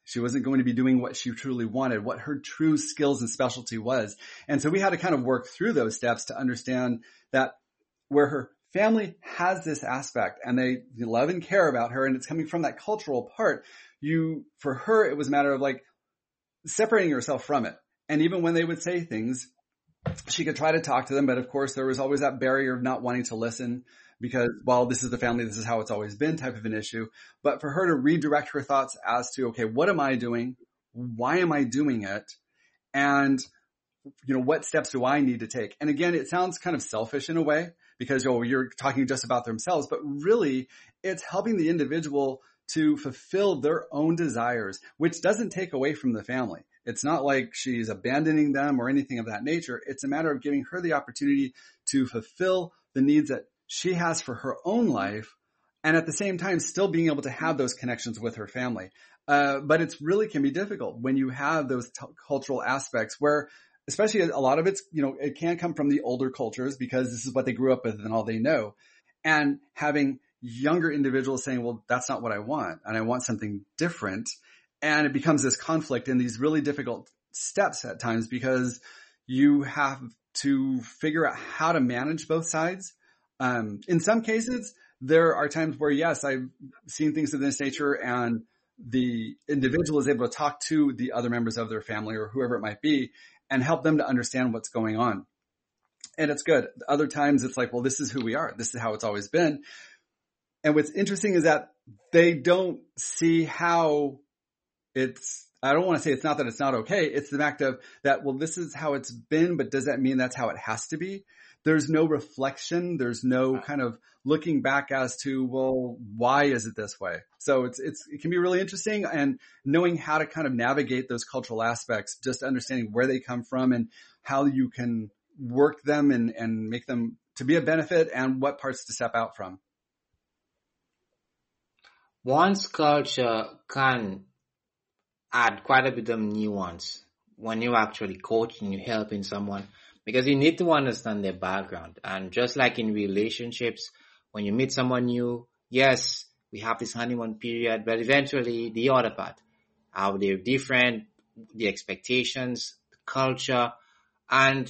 She wasn't going to be doing what she truly wanted, what her true skills and specialty was. And so we had to kind of work through those steps to understand that where her family has this aspect and they love and care about her, and it's coming from that cultural part, for her, it was a matter of like separating herself from it. And even when they would say things, she could try to talk to them, but of course there was always that barrier of not wanting to listen because, well, this is the family, this is how it's always been type of an issue. But for her to redirect her thoughts as to, okay, what am I doing? Why am I doing it? And, what steps do I need to take? And again, it sounds kind of selfish in a way because, you're talking just about themselves, but really it's helping the individual to fulfill their own desires, which doesn't take away from the family. It's not like she's abandoning them or anything of that nature. It's a matter of giving her the opportunity to fulfill the needs that she has for her own life, and at the same time still being able to have those connections with her family. But it's really can be difficult when you have those cultural aspects where, especially a lot of it's, it can come from the older cultures because this is what they grew up with and all they know. And having younger individuals saying, well, that's not what I want, and I want something different. And it becomes this conflict in these really difficult steps at times because you have to figure out how to manage both sides. In some cases, there are times where, yes, I've seen things of this nature and the individual is able to talk to the other members of their family or whoever it might be and help them to understand what's going on. And it's good. Other times it's like, well, this is who we are. This is how it's always been. And what's interesting is that they don't see how I don't want to say it's not that it's not okay. It's the fact of that, well, this is how it's been, but does that mean that's how it has to be? There's no reflection. There's no kind of looking back as to, well, why is it this way? So it can be really interesting, and knowing how to kind of navigate those cultural aspects, just understanding where they come from and how you can work them and make them to be a benefit and what parts to step out from. One's culture can add quite a bit of nuance when you're actually coaching, you're helping someone, because you need to understand their background. And just like in relationships, when you meet someone new, yes, we have this honeymoon period, but eventually the other part, how they're different, the expectations, the culture, and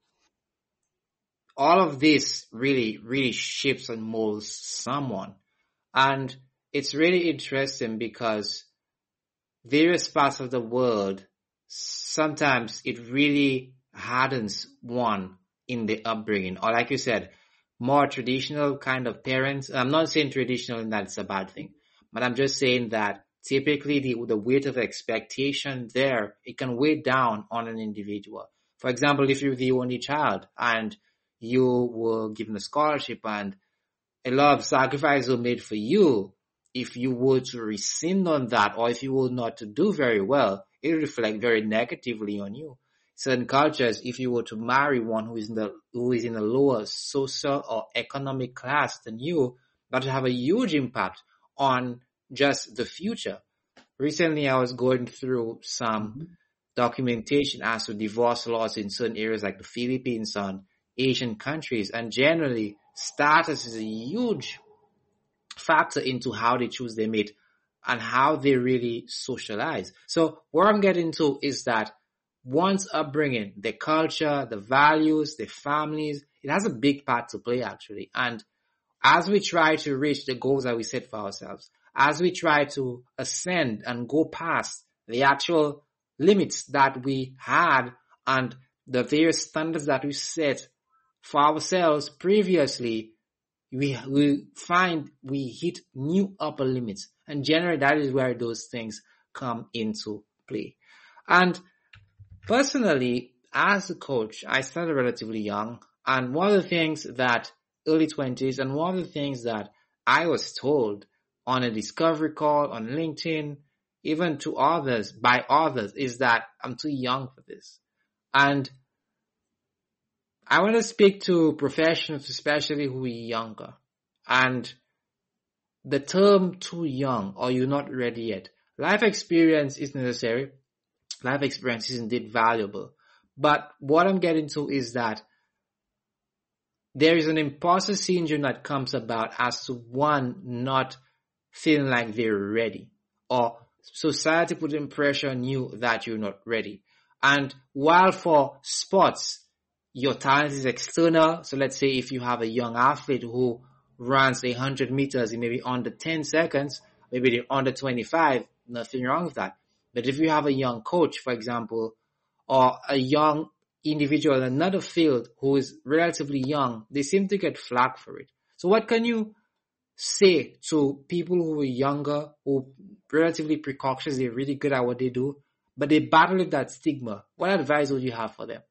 all of this really, really shapes and molds someone. And it's really interesting because various parts of the world, sometimes it really hardens one in the upbringing. Or like you said, more traditional kind of parents. I'm not saying traditional in that it's a bad thing, but I'm just saying that typically the weight of expectation there, it can weigh down on an individual. For example, if you're the only child and you were given a scholarship and a lot of sacrifices were made for you, if you were to rescind on that, or if you were not to do very well, it will reflect very negatively on you. Certain cultures, if you were to marry one who is in a lower social or economic class than you, that will have a huge impact on just the future. Recently, I was going through some documentation as to divorce laws in certain areas like the Philippines and Asian countries, and generally, status is a huge factor into how they choose their mate and how they really socialize. So what I'm getting to is that one's upbringing, their culture, the values, their families, it has a big part to play actually. And as we try to reach the goals that we set for ourselves, as we try to ascend and go past the actual limits that we had and the various standards that we set for ourselves previously, we find we hit new upper limits. And generally that is where those things come into play. And personally, as a coach, I started relatively young. And one of the things that early 20s, and one of the things that I was told on a discovery call on LinkedIn, even to others, by others, is that I'm too young for this. And I want to speak to professionals, especially who are younger. And the term too young or you're not ready yet. Life experience is necessary. Life experience is indeed valuable. But what I'm getting to is that there is an imposter syndrome that comes about as to one not feeling like they're ready, or society putting pressure on you that you're not ready. And while for sports, your talent is external. So let's say if you have a young athlete who runs 100 meters in maybe under 10 seconds, maybe they're under 25, nothing wrong with that. But if you have a young coach, for example, or a young individual in another field who is relatively young, they seem to get flack for it. So what can you say to people who are younger, who are relatively precocious, they're really good at what they do, but they battle with that stigma? What advice would you have for them?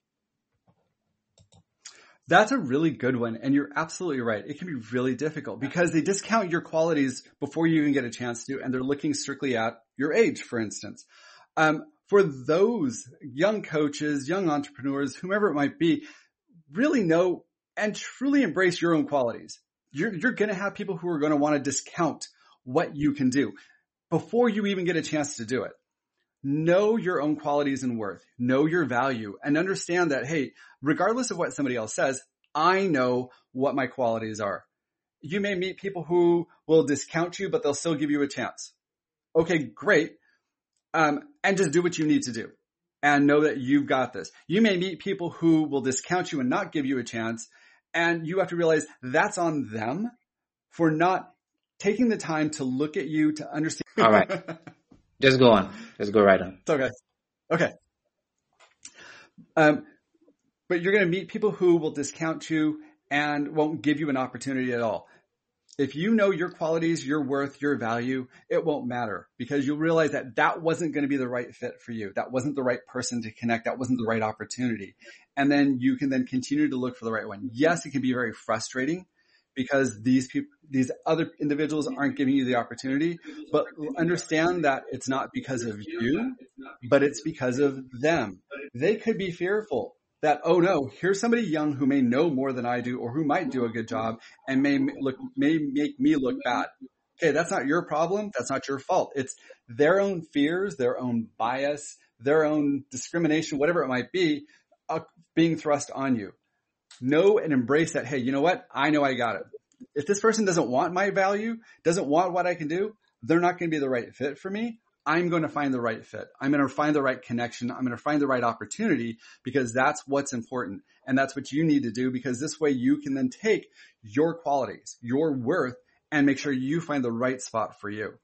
That's a really good one. And you're absolutely right. It can be really difficult because they discount your qualities before you even get a chance to, and they're looking strictly at your age, for instance. For those young coaches, young entrepreneurs, whomever it might be, really know and truly embrace your own qualities. You're going to have people who are going to want to discount what you can do before you even get a chance to do it. Know your own qualities and worth. Know your value and understand that, hey, regardless of what somebody else says, I know what my qualities are. You may meet people who will discount you, but they'll still give you a chance. Okay, great. And just do what you need to do and know that you've got this. You may meet people who will discount you and not give you a chance. And you have to realize that's on them for not taking the time to look at you to understand. All right. Just go on. Just go right on. It's okay. Okay. But you're going to meet people who will discount you and won't give you an opportunity at all. If you know your qualities, your worth, your value, it won't matter because you'll realize that that wasn't going to be the right fit for you. That wasn't the right person to connect. That wasn't the right opportunity. And then you can then continue to look for the right one. Yes, it can be very frustrating because these other individuals aren't giving you the opportunity, but understand that it's not because of you, but it's because of them. They could be fearful that, oh no, here's somebody young who may know more than I do or who might do a good job and may make me look bad. Okay, that's not your problem. That's not your fault. It's their own fears, their own bias, their own discrimination, whatever it might be, being thrust on you. Know and embrace that, hey, you know what? I know I got it. If this person doesn't want my value, doesn't want what I can do, they're not going to be the right fit for me. I'm going to find the right fit. I'm going to find the right connection. I'm going to find the right opportunity because that's what's important. And that's what you need to do because this way you can then take your qualities, your worth, and make sure you find the right spot for you.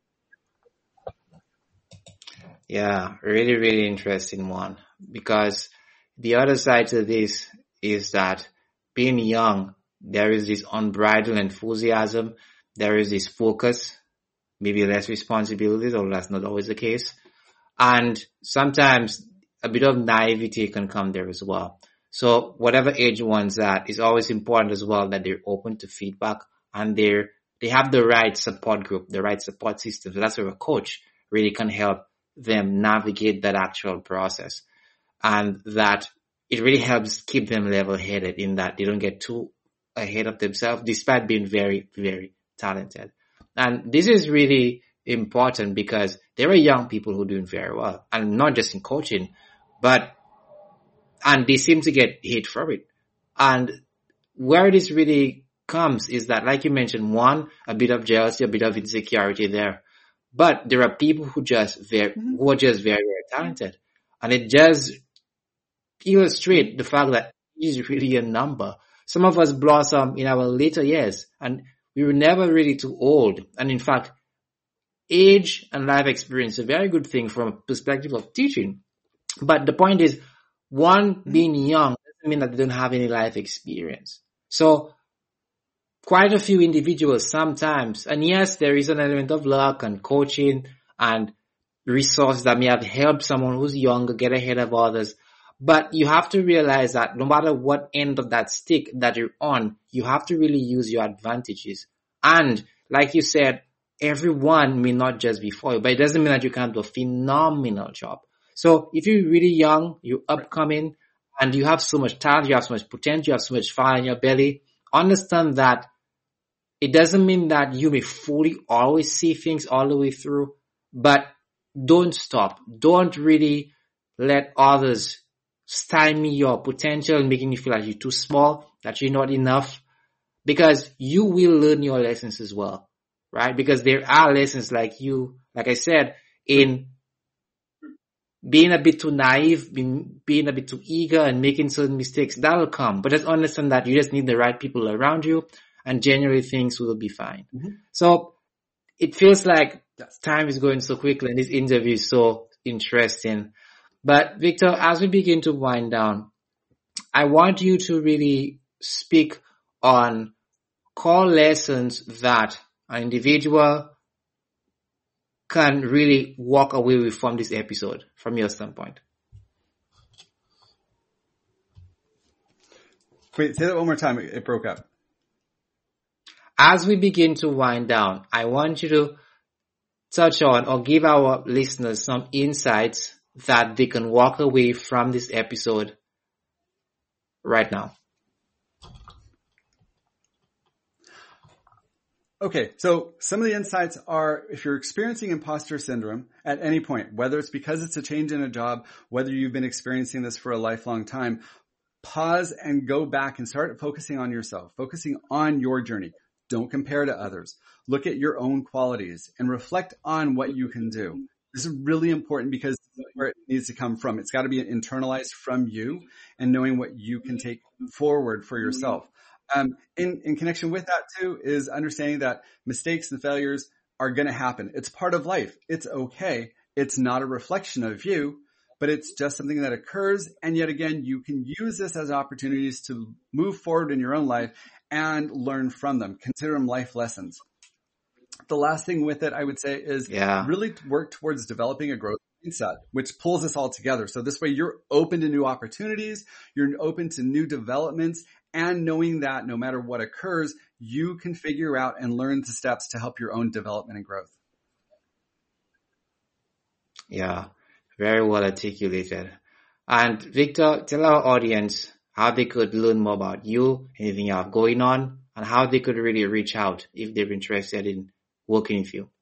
Yeah, really, really interesting one. Because the other side to this is that being young, there is this unbridled enthusiasm. There is this focus. Maybe less responsibilities, although that's not always the case. And sometimes a bit of naivety can come there as well. So whatever age one's at, it's always important as well that they're open to feedback and they have the right support group, the right support system. So that's where a coach really can help them navigate that actual process. And that it really helps keep them level-headed in that they don't get too ahead of themselves despite being very, very talented. And this is really important because there are young people who are doing very well, and not just in coaching, and they seem to get hate for it. And where this really comes is that, like you mentioned, one, a bit of jealousy, a bit of insecurity there. But there are people who are just very, very talented. And it just illustrates the fact that it is really a number. Some of us blossom in our later years, and we were never really too old. And in fact, age and life experience is a very good thing from a perspective of teaching. But the point is, one, being young doesn't mean that they don't have any life experience. So quite a few individuals sometimes, and yes, there is an element of luck and coaching and resources that may have helped someone who's younger get ahead of others. But you have to realize that no matter what end of that stick that you're on, you have to really use your advantages. And like you said, everyone may not just be for you, but it doesn't mean that you can't do a phenomenal job. So if you're really young, you're upcoming, and you have so much talent, you have so much potential, you have so much fire in your belly, understand that it doesn't mean that you may fully always see things all the way through, but don't stop. Don't really let others stymie your potential, making you feel like you're too small, that you're not enough, because you will learn your lessons as well, right? Because there are lessons like I said, in being a bit too naive, being a bit too eager and making certain mistakes. That'll come. But just understand that you just need the right people around you, and generally things will be fine. Mm-hmm. So it feels like Yes. time is going so quickly and this interview is so interesting. But Victor, as we begin to wind down, I want you to really speak on core lessons that an individual can really walk away with from this episode, from your standpoint. Wait, say that one more time. It broke up. As we begin to wind down, I want you to touch on or give our listeners some insights that they can walk away from this episode right now. Okay, so some of the insights are, if you're experiencing imposter syndrome at any point, whether it's because it's a change in a job, whether you've been experiencing this for a lifelong time, pause and go back and start focusing on yourself, focusing on your journey. Don't compare to others. Look at your own qualities and reflect on what you can do. This is really important because this is where it needs to come from. It's got to be internalized from you and knowing what you can take forward for yourself. In connection with that too is understanding that mistakes and failures are going to happen. It's part of life. It's okay. It's not a reflection of you, but it's just something that occurs. And yet again, you can use this as opportunities to move forward in your own life and learn from them. Consider them life lessons. The last thing with it, I would say, is really work towards developing a growth mindset, which pulls us all together. So this way you're open to new opportunities, you're open to new developments, and knowing that no matter what occurs, you can figure out and learn the steps to help your own development and growth. Yeah, very well articulated. And Victor, tell our audience how they could learn more about you, anything you have going on, and how they could really reach out if they're interested in working with you.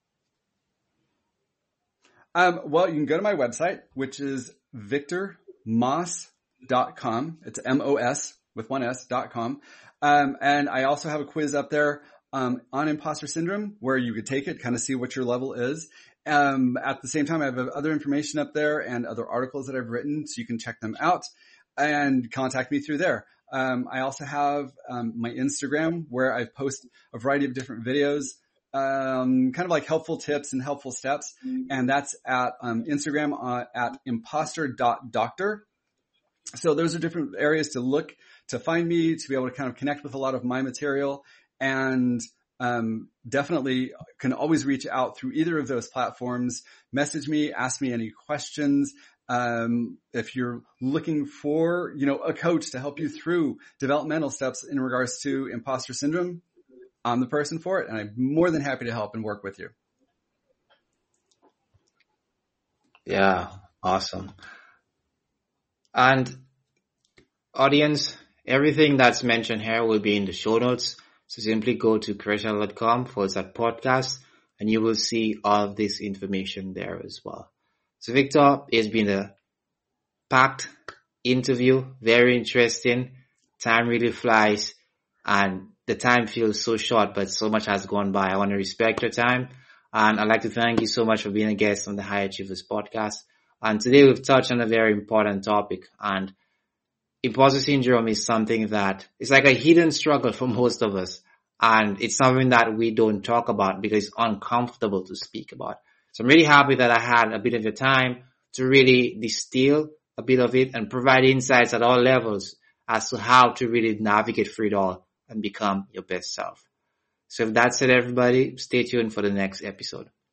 Well, you can go to my website, which is victormoss.com. It's MOS with one S.com. And I also have a quiz up there on imposter syndrome where you could take it, kind of see what your level is. At the same time, I have other information up there and other articles that I've written, so you can check them out and contact me through there. I also have my Instagram where I post a variety of different videos, kind of like helpful tips and helpful steps. And that's at Instagram at imposter.doctor. So those are different areas to look to find me, to be able to kind of connect with a lot of my material, and definitely can always reach out through either of those platforms. Message me, ask me any questions. If you're looking for, a coach to help you through developmental steps in regards to imposter syndrome, I'm the person for it, and I'm more than happy to help and work with you. Yeah, awesome. And audience, everything that's mentioned here will be in the show notes. So simply go to crashhadder.com/podcast and you will see all of this information there as well. So Victor, it's been a packed interview, very interesting. Time really flies and the time feels so short, but so much has gone by. I want to respect your time. And I'd like to thank you so much for being a guest on the High Achievers podcast. And today we've touched on a very important topic, and imposter syndrome is something that is like a hidden struggle for most of us. And it's something that we don't talk about because it's uncomfortable to speak about. So I'm really happy that I had a bit of your time to really distill a bit of it and provide insights at all levels as to how to really navigate through it all and become your best self. So if that's it, everybody, stay tuned for the next episode.